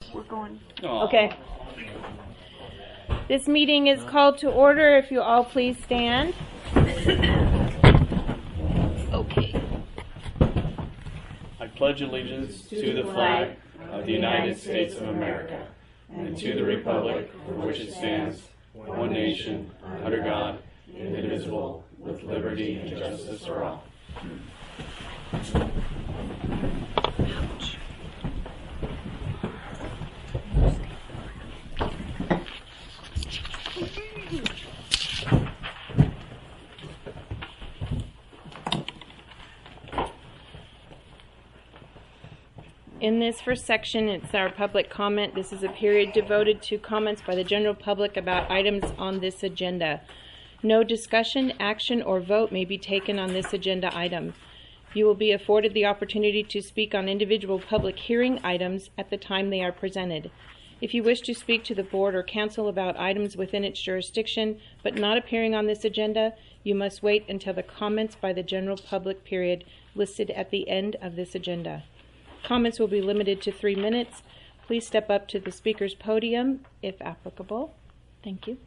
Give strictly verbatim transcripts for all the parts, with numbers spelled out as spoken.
We're going. Aww. Okay. This meeting is called to order. If you all please stand. Okay. I pledge allegiance to the flag of the United States of America and to the republic for which it stands, one nation, under God, indivisible, with liberty and justice for all. In this first section, it's our public comment. This is a period devoted to comments by the general public about items on this agenda. No discussion, action, or vote may be taken on this agenda item. You will be afforded the opportunity to speak on individual public hearing items at the time they are presented. If you wish to speak to the board or council about items within its jurisdiction but not appearing on this agenda, you must wait until the comments by the general public period listed at the end of this agenda. Comments will be limited to three minutes. Please step up to the speaker's podium if applicable. Thank you.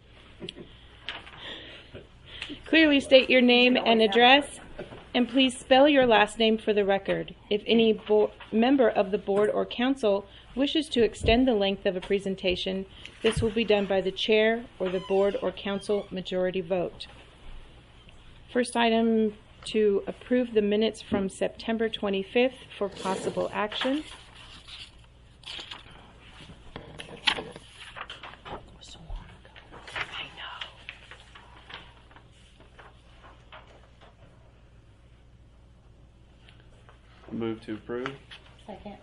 Clearly state your name and address, and please spell your last name for the record. If any bo- member of the board or council wishes to extend the length of a presentation, this will be done by the chair or the board or council majority vote. First item, to approve the minutes from September twenty-fifth for possible action. So long ago. I know. Move to approve. Second.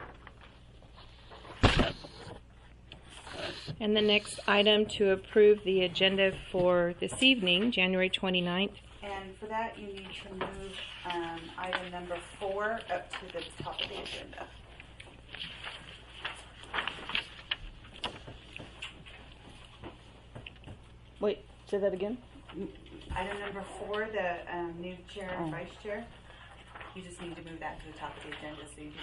And the next item, to approve the agenda for this evening, January twenty-ninth. And for that, you need to move um, item number four up to the top of the agenda. Wait, say that again? Item number four, the um, new chair and Oh. vice chair. You just need to move that to the top of the agenda so you do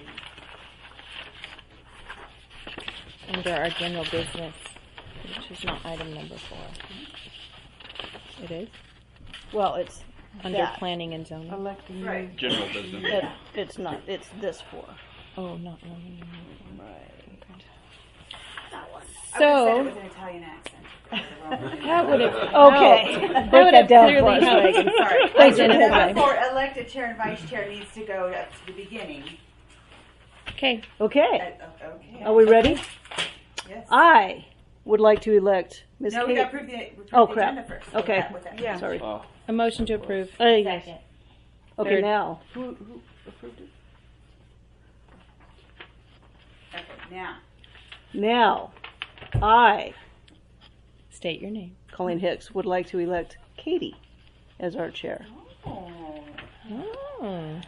that. Under our general business, which is not item number four. It is? Well, it's Under that. planning and zoning. Electing Right. General business. It, it's not. It's this four. Oh, not no, no, no, no. Right. That one. So- I would have said it with an Italian accent. That would have Okay. That Break would that have down clearly for us, helped. Megan. Sorry. Thanks for Item that. number four, elected chair and vice chair needs to go up to the beginning. Okay. Okay. Uh, okay. Are we ready? Yes. I would like to elect Miss No, we Kate. got to approve the, approve Oh, the crap. agenda first. Okay. With that, with that. Yeah. Sorry. Oh, A motion to approve. Uh, yes. Second. Okay, Third. now. Who, who approved it? Okay, now. Now, I, State your name. Colleen Hicks, would like to elect Katie as our chair. Oh. Oh.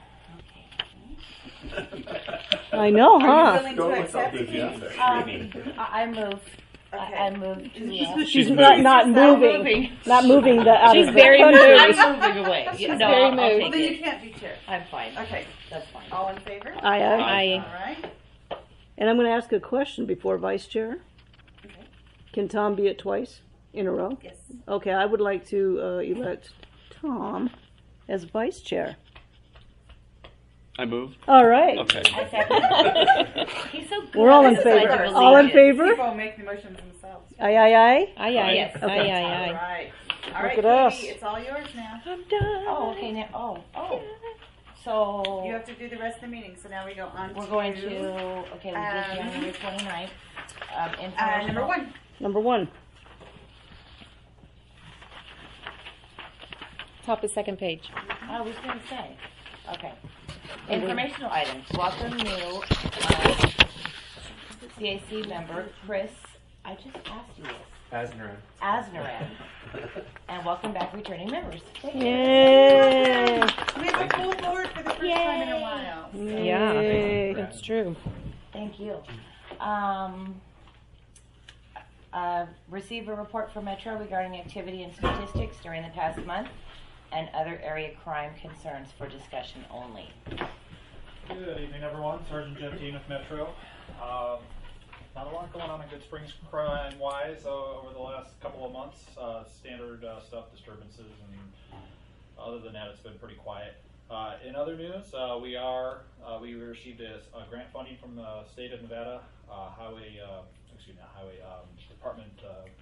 I know, Are huh? you willing to accept it? Um, I I move. I, Okay. I move to. Uh, She's moving. not, not She's not moving, moving. not moving the out She's of the very country. moved. I'm moving away. Yeah, no, very I'll, I'll moved. Well, take then you it. can't do chair. I'm fine. Okay. That's fine. All in favor? Aye, aye. Aye. All right. And I'm going to ask a question before vice chair. Okay. Can Tom be it twice in a row? Yes. Okay, I would like to uh, elect Tom as vice chair. I move. All right. Okay. I second. He's so good. We're all in at the Pledge favor. of All in Allegiance. favor? People make the motions themselves. Aye, aye, aye. Aye, aye. Yes. Aye, Okay. aye, All aye. right. All Look right, at us. Katie, it's all yours now. I'm done. Oh, okay. Now, oh, oh. So You have to do the rest of the meeting. So now we go on we're to going to. Okay, we did Um, January twenty-ninth. Um, uh, informational. number one. Number one. Top of second page. I was going to say. Okay. Informational items. Welcome new uh, C A C member, Chris. I just asked you this. Asnaran. Asnaran. And welcome back, returning members. Thank you. Yay! We have a full board for the first time in a while. Yeah, Yay. that's true. Thank you. Um, uh, receive a report from Metro regarding activity and statistics during the past month and other area crime concerns for discussion only. Good evening, everyone. Sergeant Jeff Dean with Metro. Um, a lot going on in Good Springs crime-wise uh, over the last couple of months. Uh, standard uh, stuff, disturbances, and other than that, it's been pretty quiet. Uh, in other news, uh, we are uh, we received a, a grant funding from the state of Nevada uh, Highway, uh, excuse me, not Highway um, Department,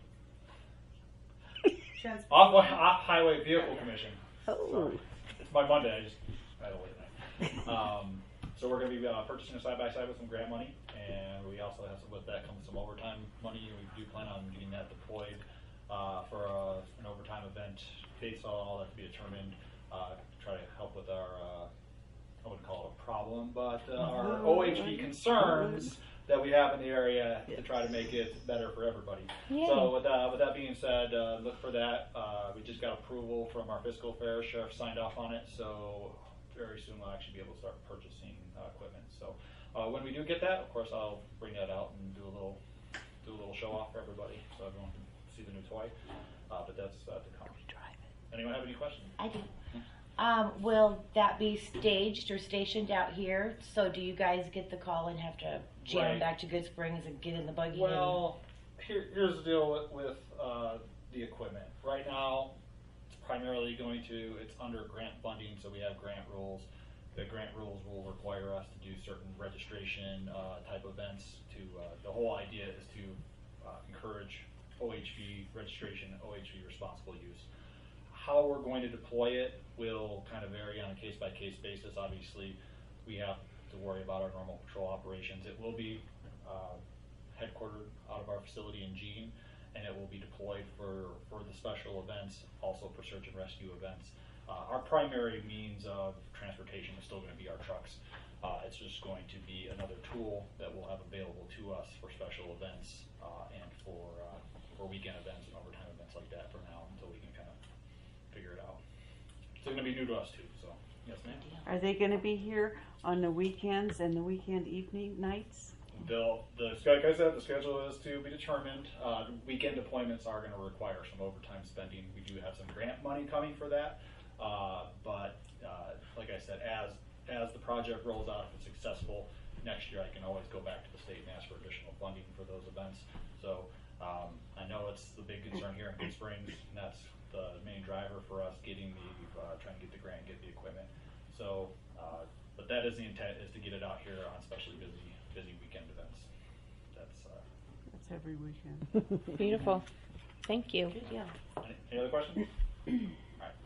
uh, off, off Highway Vehicle Commission. Oh. Sorry. It's my Monday. I just I don't wait tonight. Um, so we're going to be uh, purchasing a side by side with some grant money, and we also have some, with that comes some overtime money. We do plan on getting that deployed uh, for a, an overtime event. Dates all that to be determined. Uh, try to help with our, uh, I wouldn't call it a problem, but uh, our O H V concerns that we have in the area to try to make it better for everybody. Yay. So with, uh, with that being said, uh, look for that. Uh, we just got approval from our fiscal affairs sheriff, signed off on it, so very soon we'll actually be able to start purchasing uh, equipment. So uh, when we do get that, of course, I'll bring that out and do a little do a little show off for everybody so everyone can see the new toy. Uh, but that's uh, to come. Anyone have any questions? I do. Um, will that be staged or stationed out here? So do you guys get the call and have to jam Right. back to Good Springs and get in the buggy? Well, here, here's the deal with, with uh, the equipment. Right now, it's primarily going to, it's under grant funding, so we have grant rules. The grant rules will require us to do certain registration uh, type events. To uh, the whole idea is to uh, encourage O H V registration, O H V responsible use. How we're going to deploy it will kind of vary on a case-by-case basis. Obviously, we have to worry about our normal patrol operations. It will be uh, headquartered out of our facility in Jean, and it will be deployed for, for the special events, also for search and rescue events. Uh, our primary means of transportation is still going to be our trucks. Uh, it's just going to be another tool that we'll have available to us for special events uh, and for, uh, for weekend events and overtime events like that for now until we can kind of figure it out. It's going to be new to us too, so yes, ma'am. Are they going to be here on the weekends and the weekend evening nights? They'll, the, like I said, the schedule is to be determined. Uh, weekend deployments are going to require some overtime spending. We do have some grant money coming for that, uh, but uh, like I said, as as the project rolls out, if it's successful next year, I can always go back to the state and ask for additional funding for those events. So um, I know it's the big concern here in Good Springs, and that's the main driver for us getting the uh, trying to get the grant, get the equipment. So, uh, but that is the intent, is to get it out here on especially busy busy weekend events. That's uh, That's every weekend. Beautiful. Thank you. Good deal. any, any other questions? All right.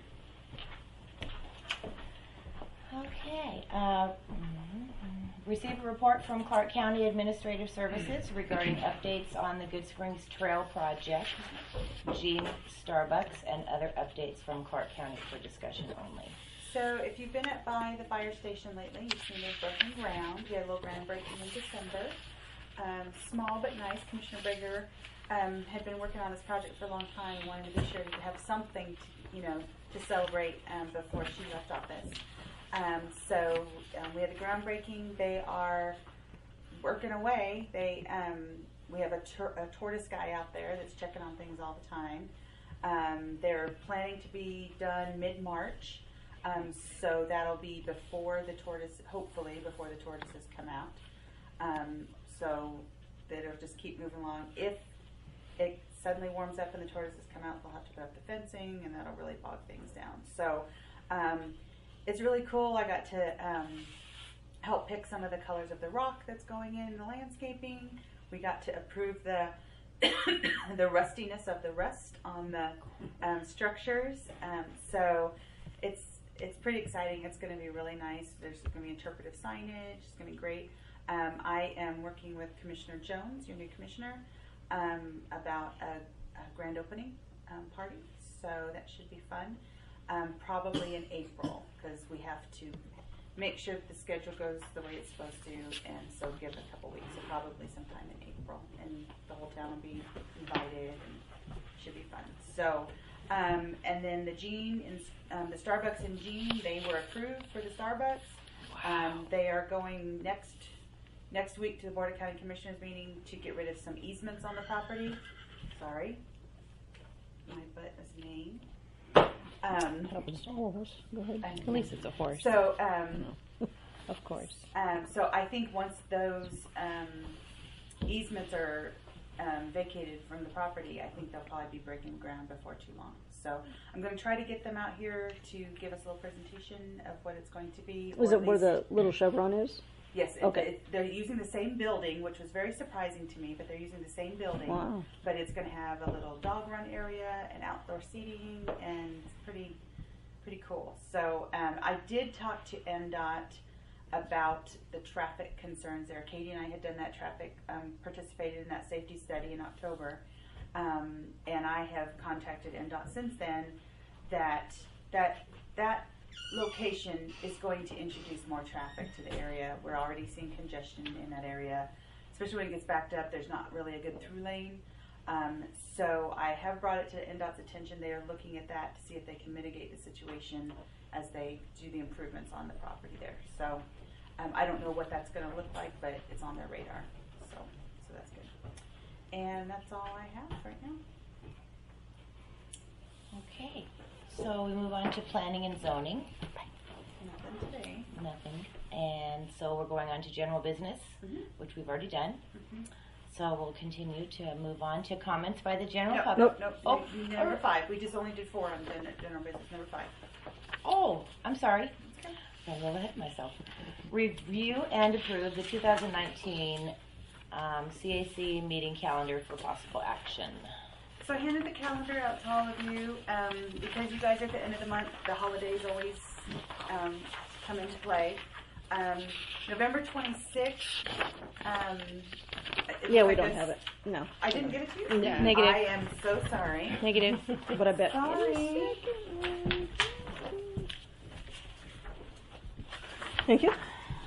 Okay. Uh, receive a report from Clark County Administrative Services regarding updates on the Good Springs Trail Project, Jean Starbucks, and other updates from Clark County for discussion only. So if you've been at by the fire station lately, you've seen there's broken ground. We had a little groundbreaking in December. Um, small but nice. Commissioner Brigger um, had been working on this project for a long time and wanted to be sure to have something, to, you know, to celebrate um, before she left office. Um, so um, we had the groundbreaking. They are working away. They um, we have a, tor- a tortoise guy out there that's checking on things all the time. Um, they're planning to be done mid-March. Um, so that'll be before the tortoise, hopefully before the tortoises come out. Um, so that it'll just keep moving along. If it suddenly warms up and the tortoises come out, they'll have to put up the fencing, and that'll really bog things down. So um, it's really cool. I got to um, help pick some of the colors of the rock that's going in the landscaping. We got to approve the the rustiness of the rust on the um, structures. Um, so it's It's pretty exciting. It's going to be really nice. There's going to be interpretive signage. It's going to be great. Um, I am working with Commissioner Jones, your new commissioner, um, about a, a grand opening um, party. So that should be fun. Um, probably in April, because we have to make sure that the schedule goes the way it's supposed to, and so give a couple weeks. So probably sometime in April, and the whole town will be invited, and it should be fun. So. Um, and then the Jean, in, um, the Starbucks in Jean, they were approved for the Starbucks. Wow. Um, they are going next next week to the Board of County Commissioners meeting to get rid of some easements on the property. Sorry, my butt is name. Um, Happens to all of us. Go ahead. At least it's a horse. So, um, Of course. um, so I think once those um, easements easements are um, vacated from the property, I think they'll probably be breaking ground before too long. So I'm going to try to get them out here to give us a little presentation of what it's going to be. Was or it at where least- the little chevron is? Yes, it- Okay. it- they're using the same building, which was very surprising to me, but they're using the same building. Wow. But it's going to have a little dog run area and outdoor seating, and it's pretty, pretty cool. So um, I did talk to M DOT about the traffic concerns there. Katie and I had done that traffic, um, participated in that safety study in October, um, and I have contacted M DOT since then. That that that location is going to introduce more traffic to the area. We're already seeing congestion in that area, especially when it gets backed up. There's not really a good through lane. Um, so I have brought it to N DOT's attention. They are looking at that to see if they can mitigate the situation as they do the improvements on the property there. So um, I don't know what that's going to look like, but it's on their radar. So so that's good. And that's all I have right now. Okay, so we move on to planning and zoning. Nothing today. Nothing. And so we're going on to general business, Mhm. which we've already done. Mhm. So we'll continue to move on to comments by the general No, public. nope, nope. Oh, n- number five. We just only did four on gen- general business. Number five. Oh, I'm sorry. I got a little ahead of myself. Review and approve the two thousand nineteen um, C A C meeting calendar for possible action. So I handed the calendar out to all of you um, because you guys are at the end of the month. The holidays always um, come into play. Um, November twenty-sixth. Um, it Yeah, looks we like don't this- have it. No. I didn't give it to you? No. Negative. I am so sorry. Negative. But I bet. Sorry. Thank you.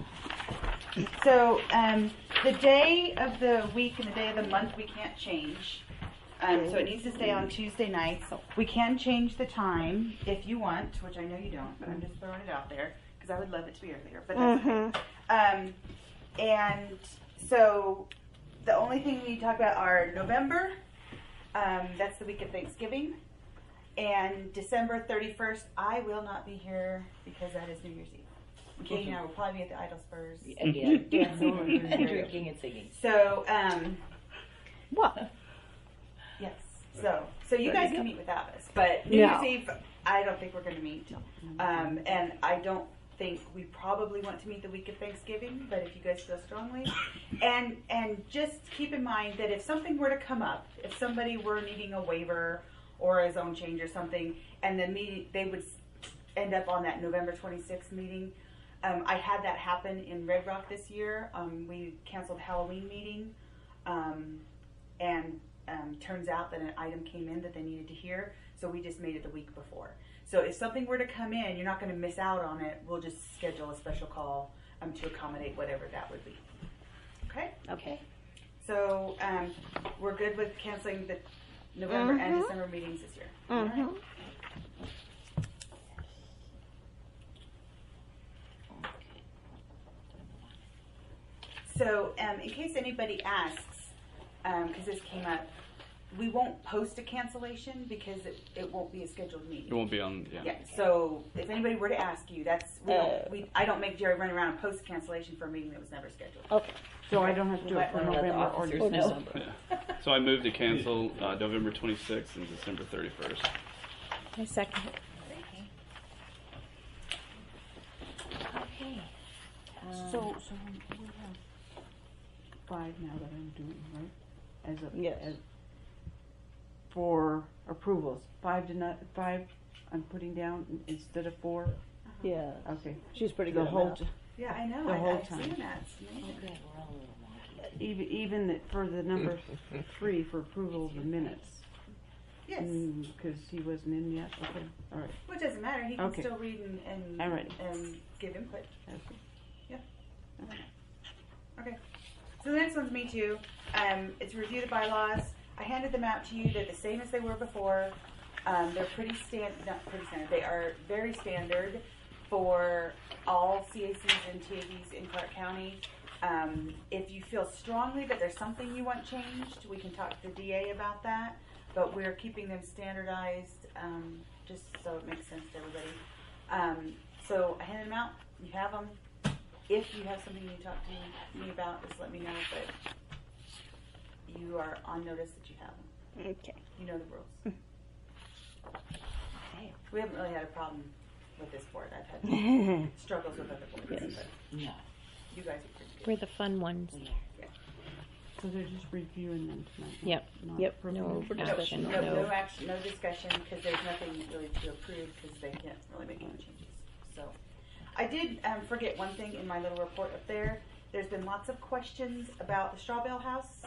So um, the day of the week and the day of the month we can't change. Um, so it needs to stay on Tuesday nights. We can change the time if you want, which I know you don't, but I'm just throwing it out there because I would love it to be earlier. But that's okay. Um, and so the only thing we need to talk about are November. Um, that's the week of Thanksgiving. And December thirty-first, I will not be here because that is New Year's Eve. Katie and I will probably be at the Idle Spurs. Again, dancing and drinking and singing. So, um, What? yes. So, so you guys can meet without us, but New No. Year's Eve, I don't think we're going to meet. Um, and I don't think we probably want to meet the week of Thanksgiving, but if you guys feel strongly, and and just keep in mind that if something were to come up, if somebody were needing a waiver or a zone change or something, and the meeting they would end up on that November twenty-sixth meeting. Um, I had that happen in Red Rock this year. Um, we canceled Halloween meeting, um, and um, turns out that an item came in that they needed to hear, so we just made it the week before. So if something were to come in, you're not going to miss out on it. We'll just schedule a special call um, to accommodate whatever that would be. Okay? Okay. So um, we're good with canceling the November and Mhm. December meetings this year. All right. Mm-hmm. So, um, in case anybody asks, because this came up, we won't post a cancellation because it, it won't be a scheduled It meeting. won't be on, yeah. Yeah. So, if anybody were to ask you, that's we Uh. don't, we I don't make Jerry run around and post a cancellation for a meeting that was never scheduled. Okay. So I don't have to do You it might for wanna let the November or officers Or know. December. Yeah. So I moved to cancel uh, November twenty-sixth and December thirty-first. I second. Okay. Okay. Um, So, so we have five now that I'm doing, right? As a, Yes. as, for approvals, five to not, five I'm putting down instead of four? Yeah. Okay. She's pretty The good at whole, math. t- Yeah, I know. The I, whole I've time. seen that. It's oh, amazing. good. We're all a little wonky. even, even that for the number three for approval of the minutes. Yes. Because he wasn't in yet, okay, all right. Well, it doesn't matter. He can Okay. still read and and, All right. and give input. Okay. Okay. So the next one's me too. Um, it's review the bylaws. I handed them out to you. They're the same as they were before. Um, they're pretty stand, not pretty standard. They are very standard for all C A Cs and T A Bs in Clark County. Um, if you feel strongly that there's something you want changed, we can talk to the D A about that. But we're keeping them standardized, um, just so it makes sense to everybody. Um, so I handed them out. You have them. If you have something you need to talk to me about, just let me know. But you are on notice that you have them. Okay. You know the rules. Okay. We haven't really had a problem with this board. I've had struggles with other boards, Yes. but No. you guys are pretty good. We're the fun ones. So they're just reviewing them tonight. not- Yep. not Yep. approving No them. No, action. no, No. no action, no discussion, because there's nothing really to approve, because they can't really make any changes. So, I did um, forget one thing in my little report up there. There's been lots of questions about the Straw Bale House,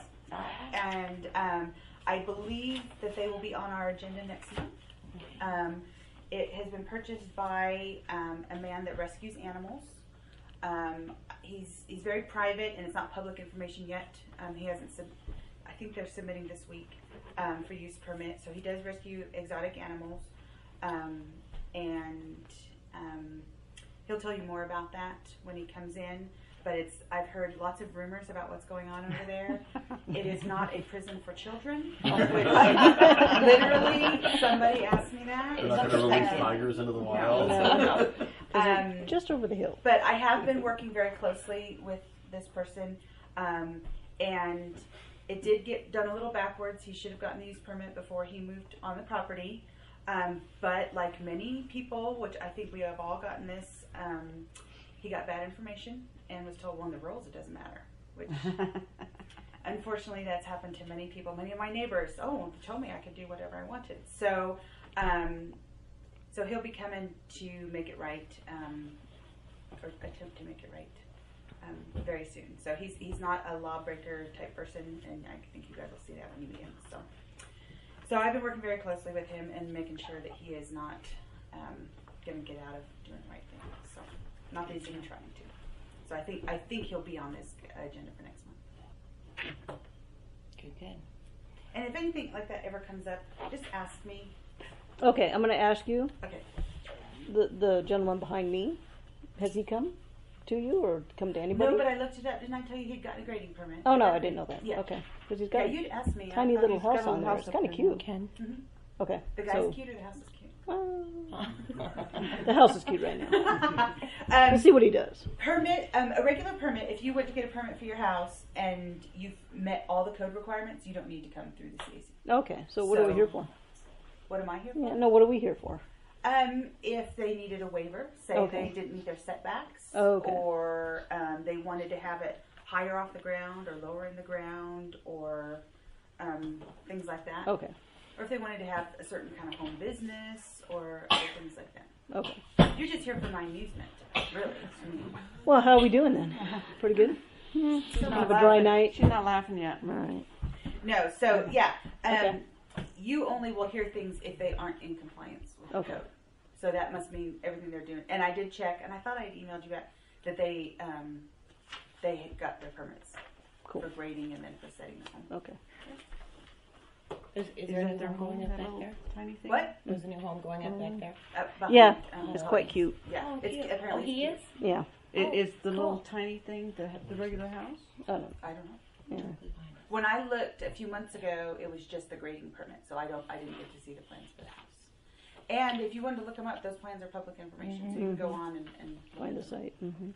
and um, I believe that they will be on our agenda next month. Um, it has been purchased by um, a man that rescues animals. Um, he's he's very private, and it's not public information yet. Um, he hasn't. Sub- I think they're submitting this week um, for use permit. So he does rescue exotic animals, um, and um, he'll tell you more about that when he comes in. But it's I've heard lots of rumors about what's going on over there. It is not a prison for children. Which, literally, somebody asked me that. They're not going to release Um, tigers into the no, wild. no. Um, Just over the hill. But I have been working very closely with this person, um, and it did get done a little backwards. He should have gotten the use permit before he moved on the property. Um, but like many people, which I think we have all gotten this, um, he got bad information and was told, well, in the rules it doesn't matter. Which, unfortunately, that's happened to many people. Many of my neighbors, oh, they told me I could do whatever I wanted. So, um, so he'll be coming to make it right, um, or attempt to make it right, um, very soon. So he's he's not a lawbreaker type person, and I think you guys will see that when you meet him. So, so I've been working very closely with him and making sure that he is not um, going to get out of doing the right thing. So, not that he's even trying to. So I think I think he'll be on this agenda for next month. Good, good. And if anything like that ever comes up, just ask me. Okay, I'm going to ask you. Okay. The the gentleman behind me, has he come to you or come to anybody? No, but I looked it up. Didn't I tell you he'd gotten a grading permit? Oh no, I didn't know that. Yeah. Okay, because he's Yeah, got you'd ask me. a I tiny thought little he's house got a on there. house It's up kind of there. cute. Ken. Mhm. Okay, The guy's so cute or the house is cute? uh, the house is cute right now. um, Let's see what he does. permit, um, a regular permit, if you went to get a permit for your house and you've met all the code requirements, you don't need to come through the C A C. Okay, so what are we So- here for? What am I here for? Yeah, no, what are we here for? Um, if they needed a waiver, say Okay. they didn't meet their setbacks, Okay. or um, they wanted to have it higher off the ground or lower in the ground, or um, things like that. Okay, Or if they wanted to have a certain kind of home business or other things like that. okay. You're just here for my amusement, really. I mean, Well, how are we doing then? Pretty good? She's Kind not of a dry laughing. night? She's not laughing yet. All right. no, so yeah, um, Okay. you only will hear things if they aren't in compliance with the Okay. code. So that must mean everything they're doing. And I did check, and I thought I had emailed you back that they um, they had got their permits Cool. for grading and then for setting the home. Okay. Is, is Is there a that new their home home, going that up back little there? tiny thing? What? There's a new home going up back there? Up behind, Yeah, um, it's the quite lights. cute. Yeah, Oh, it's cute. apparently Oh, he it's is? cute. Yeah. I- Oh, Is the little cool. tiny thing the the regular house? I don't know. I don't know. Yeah. When I looked a few months ago, it was just the grading permit, so I don't, I didn't get to see the plans for the house. And if you wanted to look them up, those plans are public information, so you can go on and, and look Find the at them. site. Mm-hmm.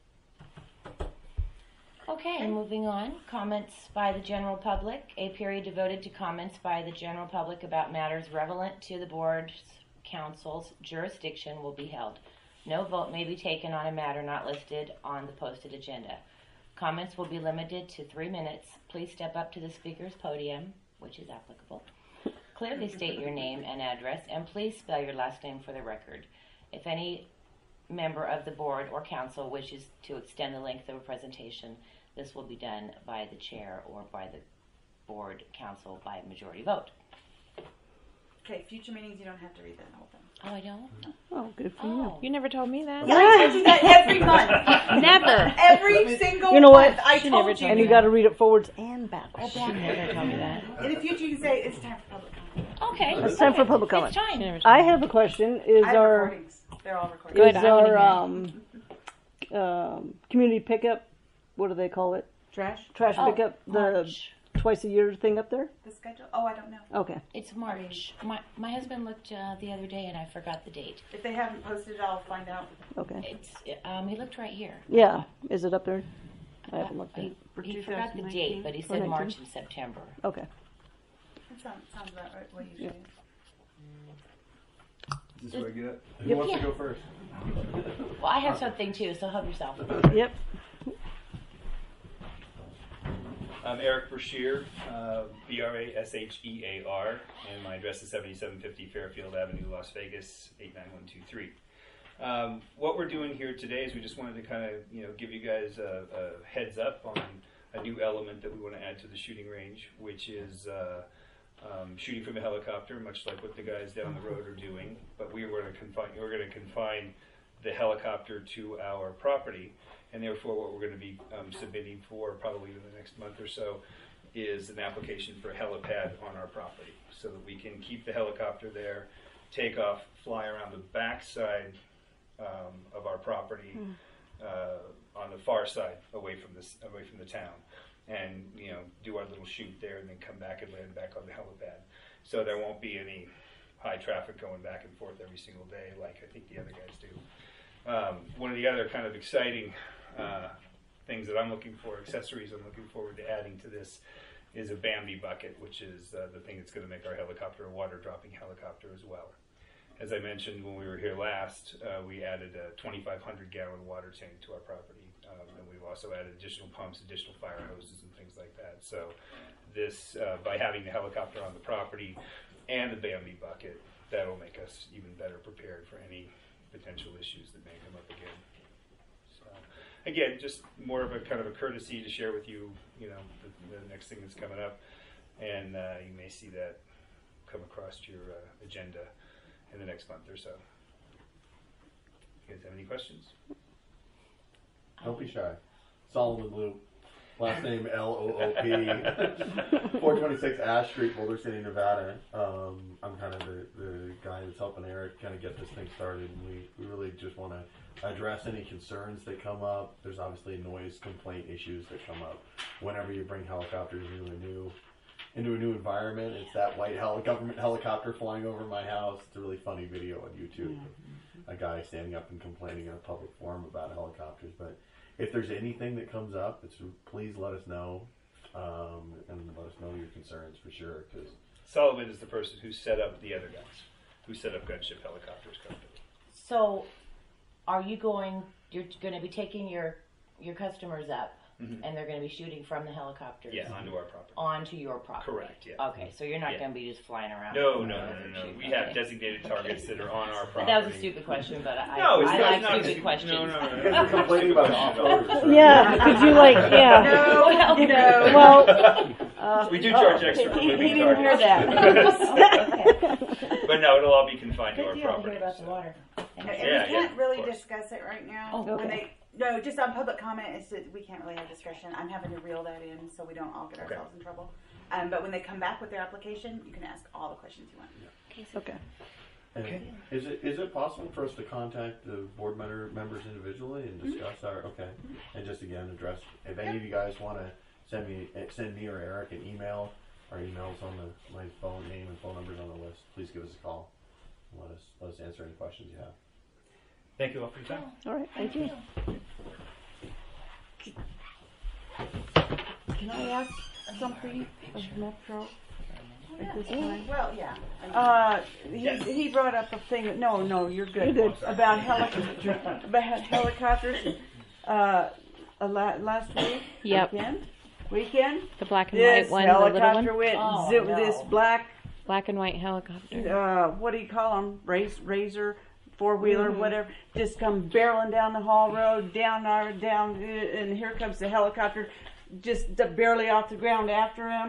Okay, and moving on, comments by the general public. A period devoted to comments by the general public about matters relevant to the board's council's jurisdiction will be held. No vote may be taken on a matter not listed on the posted agenda. Comments will be limited to three minutes. Please step up to the speaker's podium, which is applicable. Clearly state your name and address, and please spell your last name for the record. If any member of the board or council wishes to extend the length of a presentation, this will be done by the chair or by the board council by majority vote. Okay, future meetings, you don't have to read that whole thing. Oh, I don't? Oh, good for Oh. You never told me that. Yeah, I told you that every month. Never. Every single You know what? month. I She told never you. told And me you got to read it forwards and backwards. She never told me that. In the future, you can say it's time for public comment. Okay. It's time for public comment. It's time. She never told I me have a question. Is I have our recordings. They're all recorded. Good, is I wanna our hear. um, um, community pickup? What do they call it? Trash? Trash Oh, pickup. The March. twice a year thing up there. The schedule? Oh, I don't know. Okay. It's March. My, my husband looked uh, the other day and I forgot the date. If they haven't posted it, I'll find out. Okay. It's um, he looked right here. Yeah. Is it up there? I haven't looked I, at it. For He two forgot thousand the nineteen? date, but he Or said nineteen? March and September. Okay. That sounds, sounds about right, what you Yeah. said. Is this what I get? Who Yep. wants Yeah. to go first? Well, I have something too, so help yourself. Yep. I'm Eric Brashear, uh, B R A S H E A R, and my address is seventy-seven fifty Fairfield Avenue, Las Vegas, eight nine one two three. Um, what we're doing here today is we just wanted to kind of, you know, give you guys a, a heads up on a new element that we want to add to the shooting range, which is uh, um, shooting from a helicopter, much like what the guys down the road are doing. But we were going to confine, we're going to confine the helicopter to our property, and therefore what we're going to be um, submitting for probably in the next month or so is an application for a helipad on our property, so that we can keep the helicopter there, take off, fly around the backside um, of our property uh, on the far side, away from this, away from the town, and you know, do our little shoot there, and then come back and land back on the helipad. So there won't be any high traffic going back and forth every single day, like I think the other guys do. Um, one of the other kind of exciting uh, things that I'm looking for, accessories I'm looking forward to adding to this, is a Bambi bucket, which is uh, the thing that's going to make our helicopter a water-dropping helicopter as well. As I mentioned when we were here last, uh, we added a twenty-five hundred gallon water tank to our property, um, and we've also added additional pumps, additional fire hoses, and things like that. So this, uh, by having the helicopter on the property and the Bambi bucket, that'll make us even better prepared for any potential issues that may come up again. So, again, just more of a kind of a courtesy to share with you, you know, the, the next thing that's coming up, and uh, you may see that come across your uh, agenda in the next month or so. You guys have any questions? Don't be shy. Solomon Loop. Last name L O O P. four twenty-six Ash Street, Boulder City, Nevada. Um, I'm kind of the, the guy that's helping Eric kind of get this thing started. And we, we really just want to address any concerns that come up. There's obviously noise complaint issues that come up whenever you bring helicopters into a new into a new environment. It's that white heli- government helicopter flying over my house. It's a really funny video on YouTube. A guy standing up and complaining in a public forum about helicopters. But if there's anything that comes up, it's, please let us know, um, and let us know your concerns for sure. Cause Sullivan is the person who set up the other guys, who set up Gunship Helicopters Company. So, are you going? You're going to be taking your your customers up, Mhm. and they're going to be shooting from the helicopters. Yeah, onto our property. Onto your property. Correct, yeah. Okay, so you're not Yeah. going to be just flying around. No, no, no, no, no. Shoot, We okay. have designated targets that are on our But property. that was a stupid question, but I, No, it's I not- like not stupid stupid. questions. No, no, no, no. you guys are complaining about off-roaders, right? Yeah. Could you like? Yeah. No, Well, no. Well. Uh, We do charge oh, extra for he, living he didn't hear targets. that. But no, it'll all be confined to Good our deal to property. hear about the so. water. And Yeah, we yeah, can't of really course. discuss it right now. Oh, When okay. they, no, just on public comment, it's just, we can't really have discussion. I'm having to reel that in so we don't all get Okay. ourselves in trouble. Um, but when they come back with their application, you can ask all the questions you want. Okay. And is it is it possible for us to contact the board member, members individually and discuss our okay, and just again address if any of you guys want to send me send me or Eric an email. Our emails on the my phone name and phone numbers on the list. Please give us a call. Let us let us answer any questions you have. Thank you all for your time. All right. Thank you. Can I ask something of Metro at this time? Well, yeah. I mean, Uh, he, he brought up a thing. No, no, you're good. You're good. About helicopter, about helicopters. Uh, uh, la- last week. Yep. Weekend. Weekend. The black and This white one, the little helicopter one. went Oh, zoom. no. This black. Black and white helicopter. Uh, what do you call them? Race, razor, four wheeler, Mm-hmm. whatever. Just come barreling down the hall road, down our down, uh, and here comes the helicopter, just barely off the ground after him.